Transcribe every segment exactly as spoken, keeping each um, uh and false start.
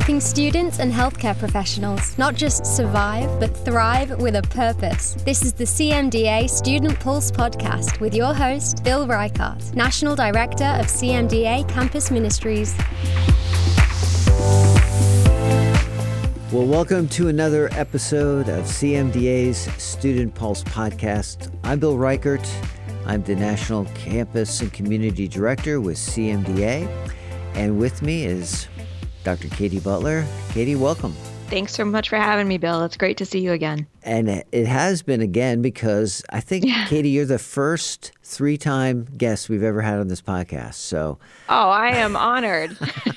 helping students and healthcare professionals not just survive, but thrive with a purpose. This is the C M D A Student Pulse podcast with your host, Bill Reichart, National Director of C M D A Campus Ministries. Well, welcome to another episode of C M D A's Student Pulse podcast. I'm Bill Reichart. I'm the National Campus and Community Director with C M D A. And with me is Doctor Katie Butler. Katie, welcome. Thanks so much for having me, Bill. It's great to see you again. And it has been again because I think, yeah. Katie, you're the first three-time guest we've ever had on this podcast. So, oh, I am honored.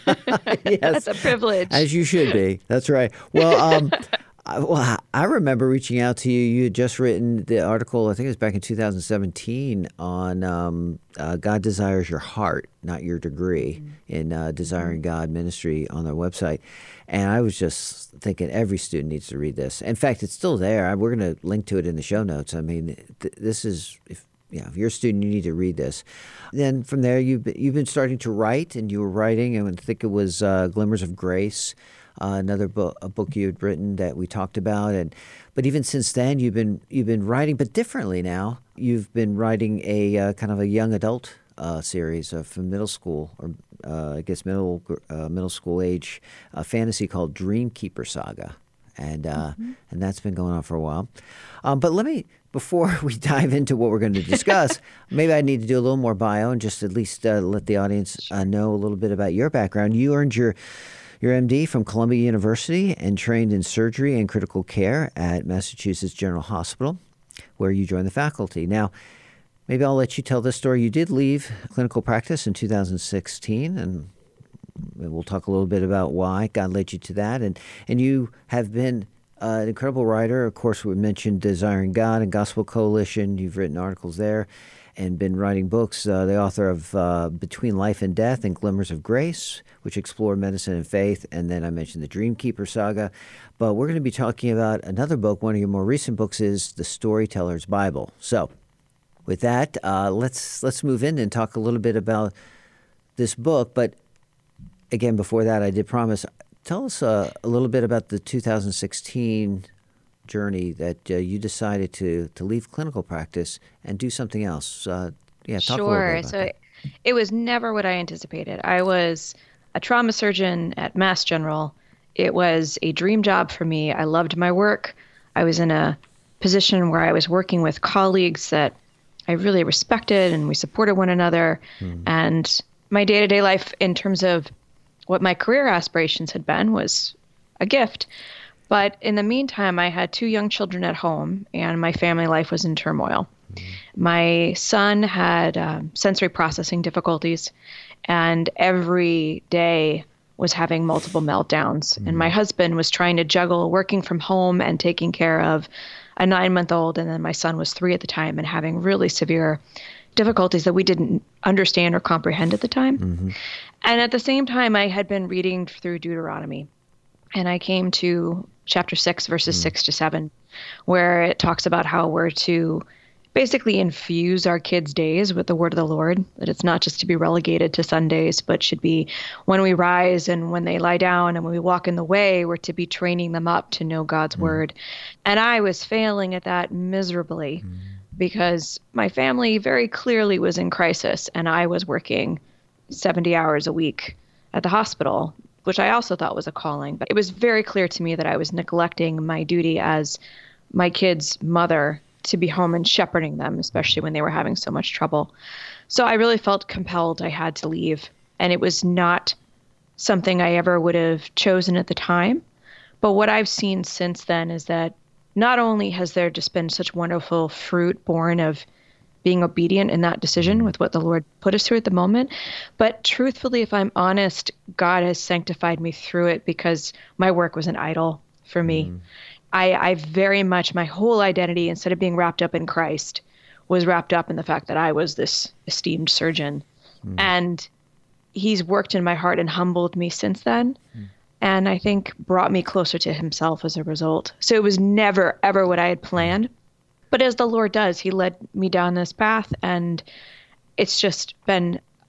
Yes, that's a privilege. As you should be. That's right. Well, um, I, well, I remember reaching out to you. You had just written the article, I think it was back in two thousand seventeen, on um, uh, God Desires Your Heart, Not Your Degree, mm-hmm. in uh, Desiring God Ministry on their website. And I was just thinking every student needs to read this. In fact, it's still there. We're going to link to it in the show notes. I mean, th- this is, if, yeah, if you're a student, you need to read this. Then from there, you've been, you've been starting to write, and you were writing, and I think it was uh, Glimmers of Grace, uh, another book, a book you had written that we talked about. And but even since then, you've been you've been writing, but differently now. You've been writing a uh, kind of a young adult uh, series of from middle school, or uh, I guess middle uh, middle school age uh, fantasy called Dreamkeeper Saga, and uh, mm-hmm. and that's been going on for a while. Um, but let me. Before we dive into what we're going to discuss, maybe I need to do a little more bio and just at least uh, let the audience uh, know a little bit about your background. You earned your your M D from Columbia University and trained in surgery and critical care at Massachusetts General Hospital, where you joined the faculty. Now, maybe I'll let you tell this story. You did leave clinical practice in two thousand sixteen, and we'll talk a little bit about why God led you to that. And, and you have been Uh, an incredible writer. Of course, we mentioned Desiring God and Gospel Coalition. You've written articles there and been writing books. Uh, the author of uh, Between Life and Death and Glimmers of Grace, which explore medicine and faith. And then I mentioned the Dreamkeeper Saga. But we're going to be talking about another book. One of your more recent books is The Storyteller's Bible. So with that, uh, let's let's move in and talk a little bit about this book. But again, before that, I did promise. Tell us uh, a little bit about the two thousand sixteen journey that uh, you decided to, to leave clinical practice and do something else. Uh, yeah, talk sure. a little bit about so that. It, it was never what I anticipated. I was a trauma surgeon at Mass General. It was a dream job for me. I loved my work. I was in a position where I was working with colleagues that I really respected, and we supported one another. Mm-hmm. And my day-to-day life in terms of what my career aspirations had been was a gift. But in the meantime, I had two young children at home, and my family life was in turmoil. Mm-hmm. My son had um, sensory processing difficulties, and every day was having multiple meltdowns. Mm-hmm. And my husband was trying to juggle working from home and taking care of a nine-month-old, and then my son was three at the time and having really severe difficulties that we didn't understand or comprehend at the time. Mm-hmm. And at the same time, I had been reading through Deuteronomy, and I came to chapter six, verses mm-hmm. six to seven, where it talks about how we're to basically infuse our kids' days with the word of the Lord, that it's not just to be relegated to Sundays, but should be when we rise and when they lie down and when we walk in the way, we're to be training them up to know God's mm-hmm. word. And I was failing at that miserably. Mm-hmm. Because my family very clearly was in crisis, and I was working seventy hours a week at the hospital, which I also thought was a calling. But it was very clear to me that I was neglecting my duty as my kids' mother to be home and shepherding them, especially when they were having so much trouble. So I really felt compelled I had to leave. And it was not something I ever would have chosen at the time. But what I've seen since then is that not only has there just been such wonderful fruit born of being obedient in that decision with what the Lord put us through at the moment, but truthfully, if I'm honest, God has sanctified me through it because my work was an idol for me. Mm. I, I very much, my whole identity, instead of being wrapped up in Christ, was wrapped up in the fact that I was this esteemed surgeon. Mm. And he's worked in my heart and humbled me since then. Mm. And I think brought me closer to himself as a result. So it was never, ever what I had planned. But as the Lord does, he led me down this path. And it's just been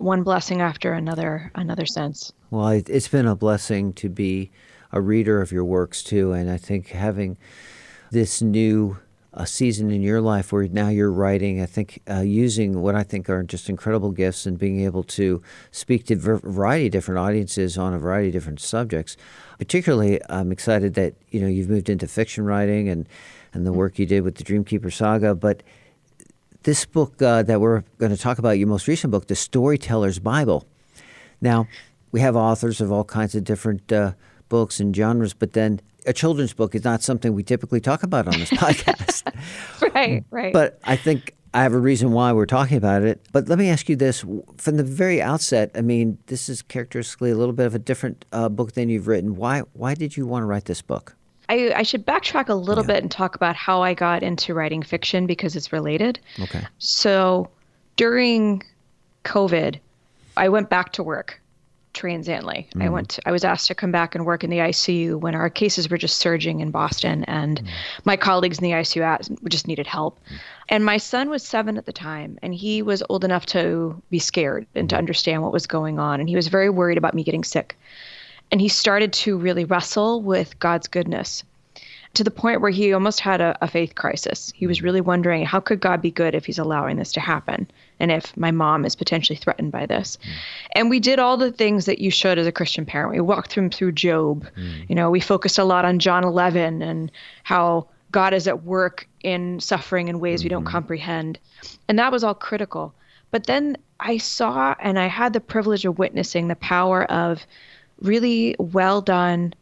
one blessing after another, another sense. Well, it, it's been a blessing to be a reader of your works too, and I think having this new uh, season in your life where now you're writing, I think uh, using what I think are just incredible gifts and being able to speak to a variety of different audiences on a variety of different subjects. Particularly, I'm excited that you know you've moved into fiction writing and and the work you did with the Dreamkeeper Saga, but this book uh, that we're going to talk about, your most recent book, The Storyteller's Bible. Now, we have authors of all kinds of different uh, books and genres, but then a children's book is not something we typically talk about on this podcast. Right, right. But I think I have a reason why we're talking about it. But let me ask you this. From the very outset, I mean, this is characteristically a little bit of a different uh, book than you've written. Why, why did you want to write this book? I, I should backtrack a little Yeah. bit and talk about how I got into writing fiction because it's related. Okay. So during COVID, I went back to work transiently. I went to, I was asked to come back and work in the I C U when our cases were just surging in Boston, and my colleagues in the I C U asked, just needed help. And my son was seven at the time, and he was old enough to be scared and to understand what was going on. And he was very worried about me getting sick. And he started to really wrestle with God's goodness to the point where he almost had a, a faith crisis. He was really wondering, how could God be good if he's allowing this to happen? And if my mom is potentially threatened by this? Mm. And we did all the things that you should as a Christian parent. We walked him through Job. Mm. You know, we focused a lot on John eleven and how God is at work in suffering in ways mm-hmm. we don't comprehend. And that was all critical. But then I saw and I had the privilege of witnessing the power of really well done,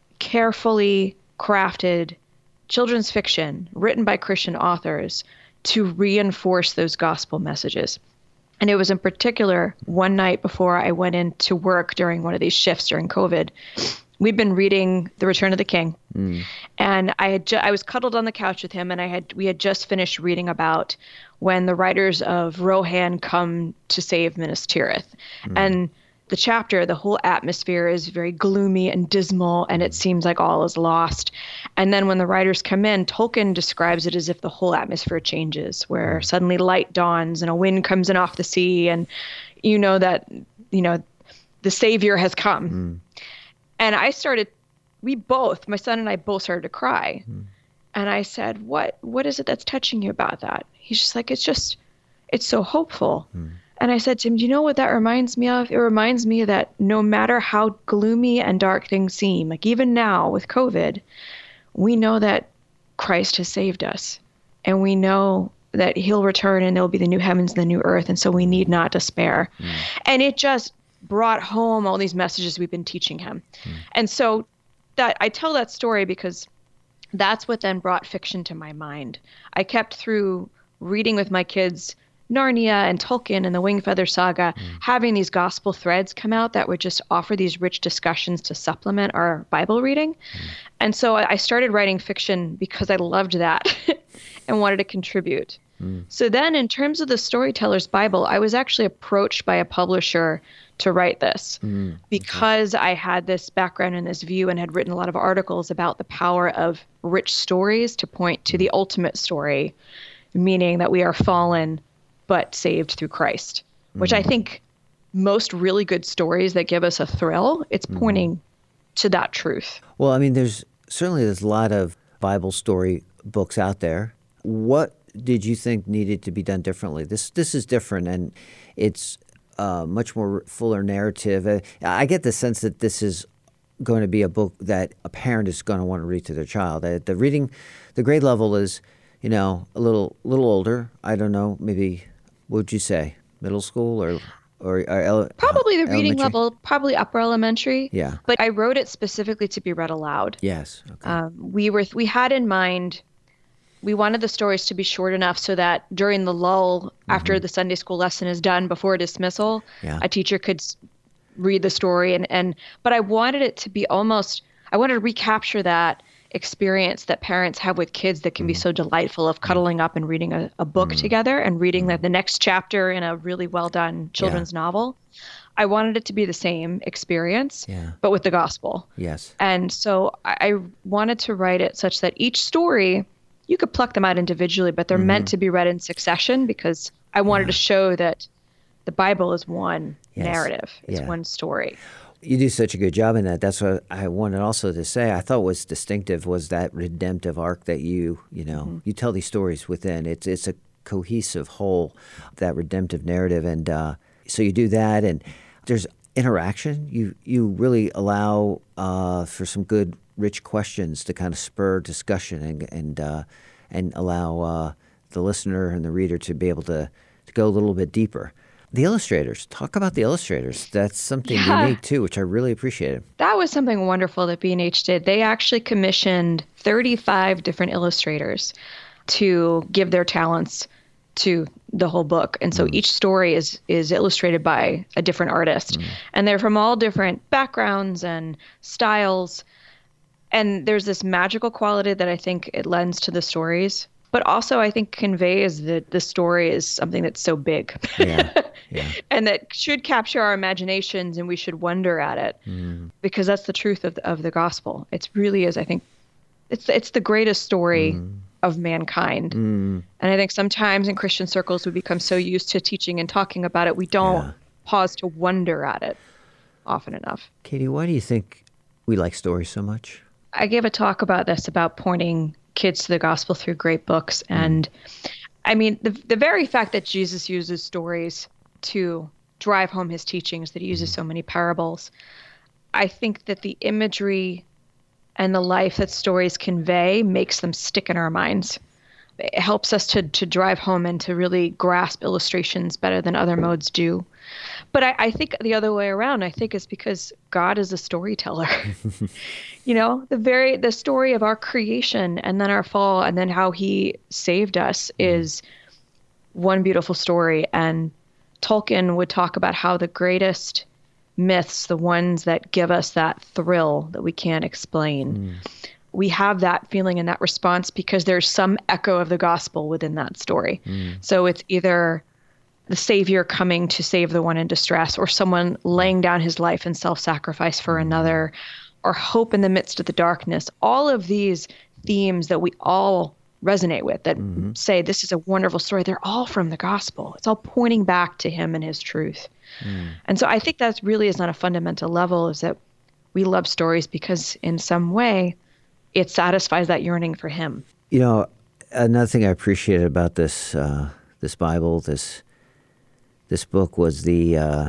carefully crafted children's fiction written by Christian authors to reinforce those gospel messages. And it was in particular one night before I went into work during one of these shifts during COVID. We'd been reading The Return of the King, mm. and I had ju- I was cuddled on the couch with him, and I had we had just finished reading about when the writers of Rohan come to save Minas Tirith, mm. and the chapter, the whole atmosphere is very gloomy and dismal, and it seems like all is lost. And then when the writers come in, Tolkien describes it as if the whole atmosphere changes, where suddenly light dawns and a wind comes in off the sea, and you know that, you know, the Savior has come. Mm. And I started, we both, my son and I both started to cry. Mm. And I said, what, what is it that's touching you about that? He's just like, it's just, it's so hopeful. Mm. And I said to him, do you know what that reminds me of? It reminds me that no matter how gloomy and dark things seem, like even now with COVID, we know that Christ has saved us. And we know that he'll return and there'll be the new heavens and the new earth. And so we need not despair. Mm. And it just brought home all these messages we've been teaching him. Mm. And so that I tell that story because that's what then brought fiction to my mind. I kept through reading with my kids Narnia and Tolkien and the Wingfeather Saga, mm. having these gospel threads come out that would just offer these rich discussions to supplement our Bible reading. Mm. And so I started writing fiction because I loved that and wanted to contribute. Mm. So then in terms of the Storyteller's Bible, I was actually approached by a publisher to write this mm. because okay. I had this background and this view and had written a lot of articles about the power of rich stories to point to the ultimate story, meaning that we are fallen but saved through Christ, which mm. I think most really good stories that give us a thrill, it's mm. pointing to that truth. Well, I mean, there's certainly there's a lot of Bible story books out there. What did you think needed to be done differently? This this is different, and it's uh, much more fuller narrative. Uh, I get the sense that this is going to be a book that a parent is going to want to read to their child. Uh, the reading, the grade level is, you know, a little little older. I don't know, maybe. What would you say, middle school or or, or ele- probably the elementary? reading level, probably upper elementary. Yeah, but I wrote it specifically to be read aloud. Yes, okay. Um, we were we had in mind, we wanted the stories to be short enough so that during the lull, mm-hmm. after the Sunday school lesson is done, before dismissal, yeah. a teacher could read the story and and. But I wanted it to be almost. I wanted to recapture that experience that parents have with kids that can mm. be so delightful of cuddling up and reading a, a book mm. together and reading mm. the, the next chapter in a really well done children's yeah. novel. I wanted it to be the same experience, yeah. but with the gospel. Yes. And so I, I wanted to write it such that each story, you could pluck them out individually, but they're mm-hmm. meant to be read in succession because I wanted yeah. to show that the Bible is one Yes. narrative. It's Yeah. one story. You do such a good job in that. That's what I wanted also to say. I thought was distinctive was that redemptive arc that you, you know, Mm-hmm. you tell these stories within. It's it's a cohesive whole, that redemptive narrative. And uh, so you do that, and there's interaction. You you really allow uh, for some good, rich questions to kind of spur discussion and and uh, and allow uh, the listener and the reader to be able to, to go a little bit deeper. The illustrators, talk about the illustrators. That's something Yeah. unique too, which I really appreciated. That was something wonderful that B and H did. They actually commissioned thirty-five different illustrators to give their talents to the whole book. And so each story is is illustrated by a different artist. And they're from all different backgrounds and styles. And there's this magical quality that I think it lends to the stories, but also I think conveys that the story is something that's so big. Yeah, yeah. And that should capture our imaginations, and we should wonder at it, because that's the truth of the, of the gospel. It really is, I think, it's it's the greatest story of mankind. And I think sometimes in Christian circles we become so used to teaching and talking about it, we don't Yeah. pause to wonder at it often enough. Katie, why do you think we like stories so much? I gave a talk about this, about pointing kids to the gospel through great books. And I mean, the the very fact that Jesus uses stories to drive home his teachings, that he uses so many parables, I think that the imagery and the life that stories convey makes them stick in our minds. It helps us to to drive home and to really grasp illustrations better than other modes do. But I, I think the other way around, I think is because God is a storyteller. You know, the very the story of our creation and then our fall and then how he saved us is one beautiful story. And Tolkien would talk about how the greatest myths, the ones that give us that thrill that we can't explain, we have that feeling and that response because there's some echo of the gospel within that story. So it's either the savior coming to save the one in distress, or someone laying down his life in self-sacrifice for another, or hope in the midst of the darkness. All of these themes that we all resonate with, that say this is a wonderful story, they're all from the gospel. It's all pointing back to him and his truth. And so I think that really is on a fundamental level, is that we love stories because in some way it satisfies that yearning for him. You know, another thing I appreciated about this uh, this Bible, this this book, was the uh,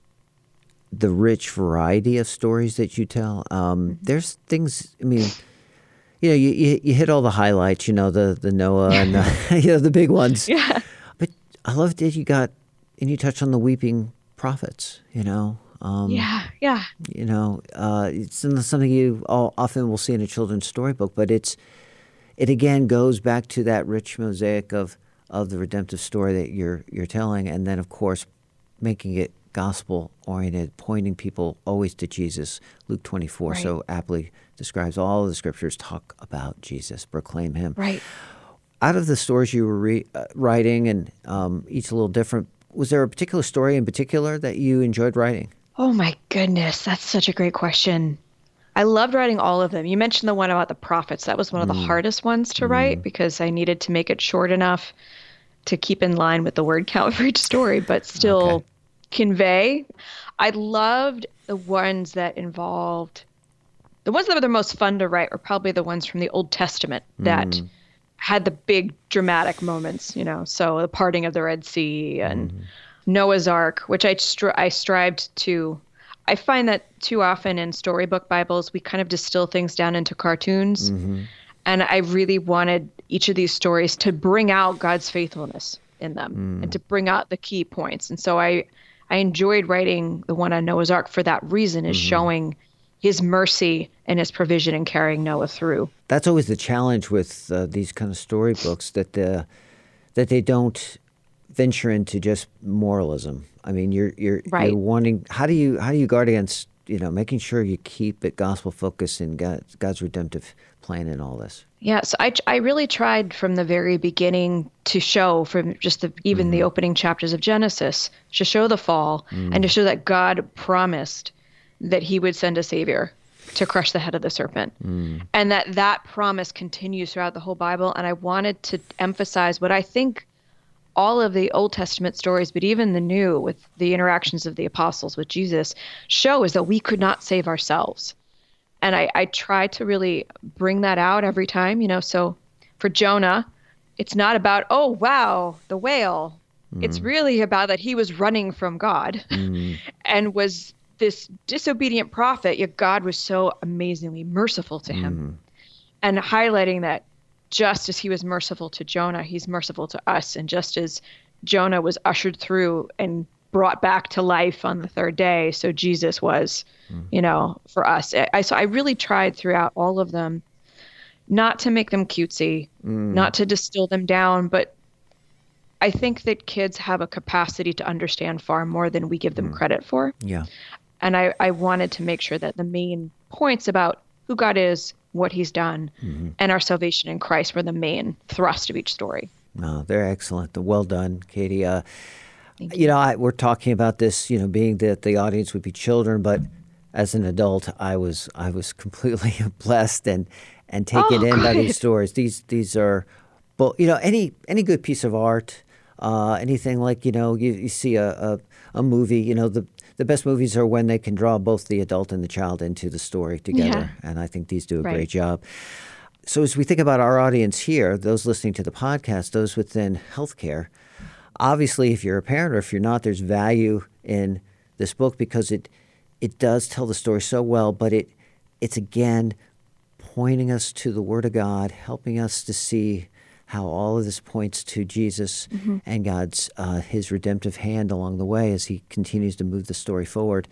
the rich variety of stories that you tell. Um, there's things. I mean, you know, you, you you hit all the highlights. You know, the the Noah and the, you know, the big ones. Yeah. But I loved it. You got and you touched on the weeping prophets. You know. Um, Yeah, yeah. You know, uh, it's not something you all, often will see in a children's storybook, but it's it again goes back to that rich mosaic of, of the redemptive story that you're you're telling, and then of course making it gospel oriented, pointing people always to Jesus. Luke twenty-four Right. so aptly describes all of the scriptures talk about Jesus, proclaim him. Right. Out of the stories you were re- uh, writing, and um, each a little different, was there a particular story in particular that you enjoyed writing? Oh my goodness, that's such a great question. I loved writing all of them. You mentioned the one about the prophets. That was one of the hardest ones to write because I needed to make it short enough to keep in line with the word count for each story, but still Okay. convey. I loved the ones that involved, the ones that were the most fun to write were probably the ones from the Old Testament that had the big dramatic moments, you know, so the parting of the Red Sea and Noah's Ark, which I stri- I strived to. I find that too often in storybook Bibles, we kind of distill things down into cartoons. And I really wanted each of these stories to bring out God's faithfulness in them and to bring out the key points. And so I, I enjoyed writing the one on Noah's Ark for that reason, is showing his mercy and his provision in carrying Noah through. That's always the challenge with uh, these kind of storybooks, that the that they don't venture into just moralism. I mean, you're you're Right. you're wanting. How do you how do you guard against, you know, making sure you keep it gospel focused in God's, God's redemptive plan in all this? Yeah, so I, I really tried from the very beginning to show, from just the, even the opening chapters of Genesis, to show the fall and to show that God promised that he would send a savior to crush the head of the serpent. And that that promise continues throughout the whole Bible. And I wanted to emphasize what I think all of the Old Testament stories, but even the New, with the interactions of the apostles with Jesus, show is that we could not save ourselves. And I, I try to really bring that out every time, you know. So for Jonah, it's not about, oh, wow, the whale. Mm. It's really about that he was running from God mm. and was this disobedient prophet, yet God was so amazingly merciful to him. Mm. And highlighting that just as he was merciful to Jonah, he's merciful to us. And just as Jonah was ushered through and brought back to life on the third day, so Jesus was, mm. you know, for us. I, so I really tried throughout all of them not to make them cutesy, mm. not to distill them down, but I think that kids have a capacity to understand far more than we give them mm. credit for. Yeah. And I, I wanted to make sure that the main points about who God is, what he's done, mm-hmm. and our salvation in Christ were the main thrust of each story. No, they're excellent. Well done, Katie. Uh, you. you know, I, we're talking about this, you know, being that the audience would be children, but as an adult, I was I was completely blessed and and taken oh, in good. by these stories. These these are, well, you know, any any good piece of art, uh, anything like, you know, you, you see a, a a movie, you know, the The best movies are when they can draw both the adult and the child into the story together. Yeah. And I think these do a right. great job. So as we think about our audience here, those listening to the podcast, those within healthcare, obviously if you're a parent or if you're not, there's value in this book because it it does tell the story so well, but it it's again pointing us to the Word of God, helping us to see how all of this points to Jesus mm-hmm. and God's uh, his redemptive hand along the way as he continues to move the story forward.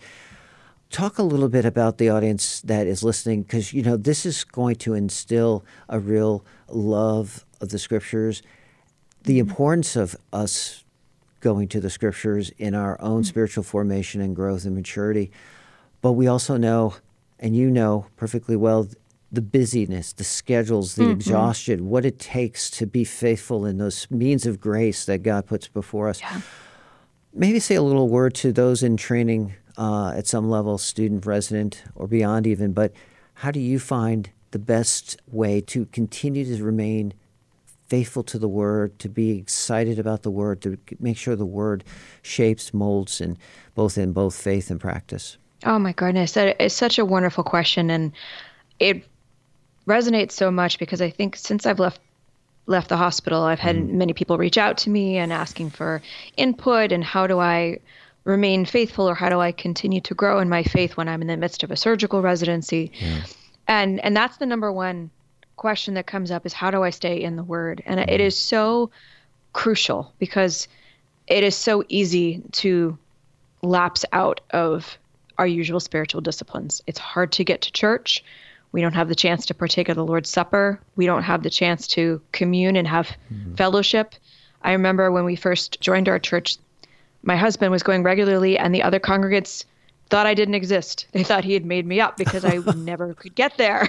Talk a little bit about the audience that is listening, because, you know, this is going to instill a real love of the Scriptures, the mm-hmm. importance of us going to the Scriptures in our own mm-hmm. spiritual formation and growth and maturity. But we also know, and you know perfectly well, the busyness, the schedules, the mm-hmm. exhaustion, what it takes to be faithful in those means of grace that God puts before us. Yeah. Maybe say a little word to those in training uh, at some level, student, resident, or beyond even, but how do you find the best way to continue to remain faithful to the Word, to be excited about the Word, to make sure the Word shapes, molds, and both in both faith and practice? Oh my goodness, that is such a wonderful question, and it resonates so much because I think since I've left left the hospital, I've had mm. many people reach out to me and asking for input and how do I remain faithful or how do I continue to grow in my faith when I'm in the midst of a surgical residency. Yeah. And and that's the number one question that comes up is how do I stay in the Word? And mm. it is so crucial because it is so easy to lapse out of our usual spiritual disciplines. It's hard to get to church. We don't have the chance to partake of the Lord's Supper. We don't have the chance to commune and have mm-hmm. fellowship. I remember when we first joined our church, my husband was going regularly and the other congregants thought I didn't exist. They thought he had made me up because I never could get there.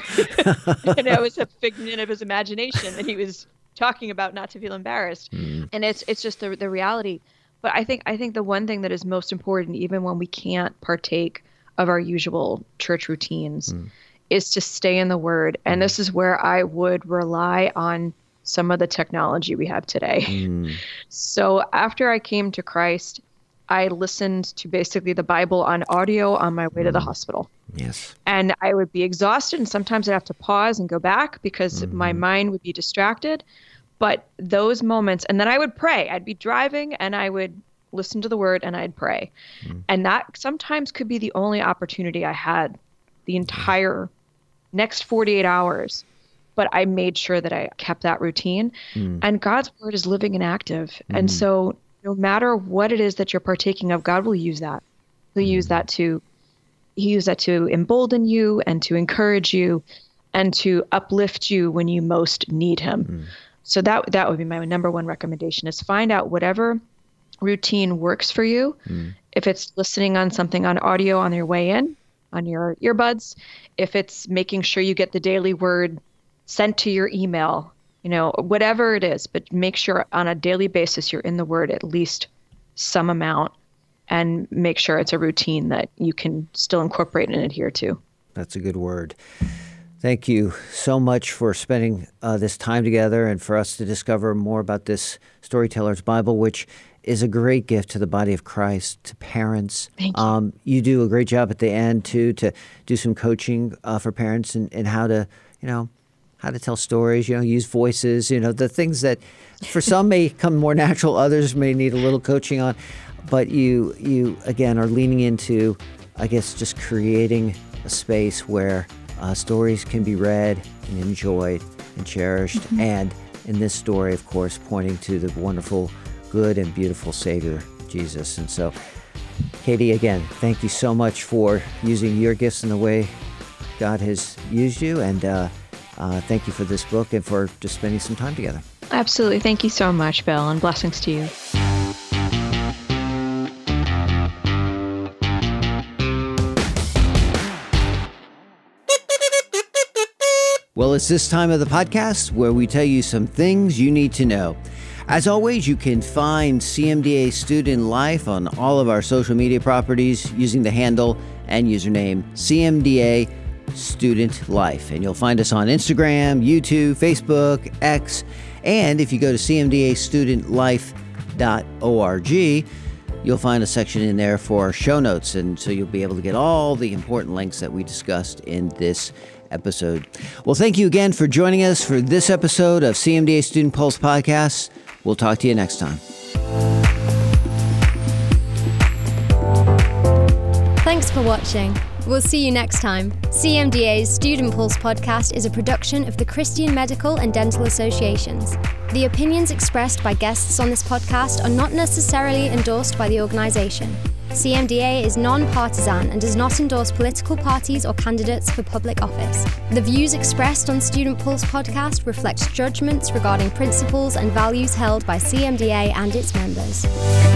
And it was a figment of his imagination that he was talking about not to feel embarrassed. Mm. And it's it's just the the reality. But I think I think the one thing that is most important, even when we can't partake of our usual church routines, mm. is to stay in the Word. And this is where I would rely on some of the technology we have today. Mm. So after I came to Christ, I listened to basically the Bible on audio on my way mm. to the hospital. Yes. And I would be exhausted, and sometimes I'd have to pause and go back because mm-hmm. my mind would be distracted. But those moments, and then I would pray. I'd be driving and I would listen to the Word and I'd pray. Mm. And that sometimes could be the only opportunity I had the entire next forty-eight hours. But I made sure that I kept that routine. Mm. And God's Word is living and active. Mm. And so no matter what it is that you're partaking of, God will use that. He'll mm. use that to, he use that to embolden you and to encourage you and to uplift you when you most need him. Mm. So that that would be my number one recommendation is find out whatever routine works for you. Mm. If it's listening on something on audio on your way in, on your earbuds, if it's making sure you get the daily Word sent to your email, you know, whatever it is, but make sure on a daily basis you're in the Word at least some amount and make sure it's a routine that you can still incorporate and adhere to. That's a good word. Thank you so much for spending uh, this time together and for us to discover more about this Storyteller's Bible, which is a great gift to the body of Christ, to parents. Thank you. Um, you do a great job at the end, too, to do some coaching uh, for parents and, and how to, you know, how to tell stories, you know, use voices, you know, the things that for some may come more natural, others may need a little coaching on. But you, you again, are leaning into, I guess, just creating a space where uh, stories can be read and enjoyed and cherished. Mm-hmm. And in this story, of course, pointing to the wonderful, good and beautiful Savior, Jesus. And so, Katie, again, thank you so much for using your gifts in the way God has used you. And uh, uh, thank you for this book and for just spending some time together. Absolutely. Thank you so much, Bill, and blessings to you. Well, it's this time of the podcast where we tell you some things you need to know. As always, you can find C M D A Student Life on all of our social media properties using the handle and username C M D A Student Life. And you'll find us on Instagram, YouTube, Facebook, X. And if you go to c m d a student life dot org, you'll find a section in there for show notes. And so you'll be able to get all the important links that we discussed in this episode. Well, thank you again for joining us for this episode of C M D A Student Pulse Podcast. We'll talk to you next time. Thanks for watching. We'll see you next time. C M D A's Student Pulse Podcast is a production of the Christian Medical and Dental Associations. The opinions expressed by guests on this podcast are not necessarily endorsed by the organization. C M D A is non-partisan and does not endorse political parties or candidates for public office. The views expressed on Student Pulse Podcast reflect judgments regarding principles and values held by C M D A and its members.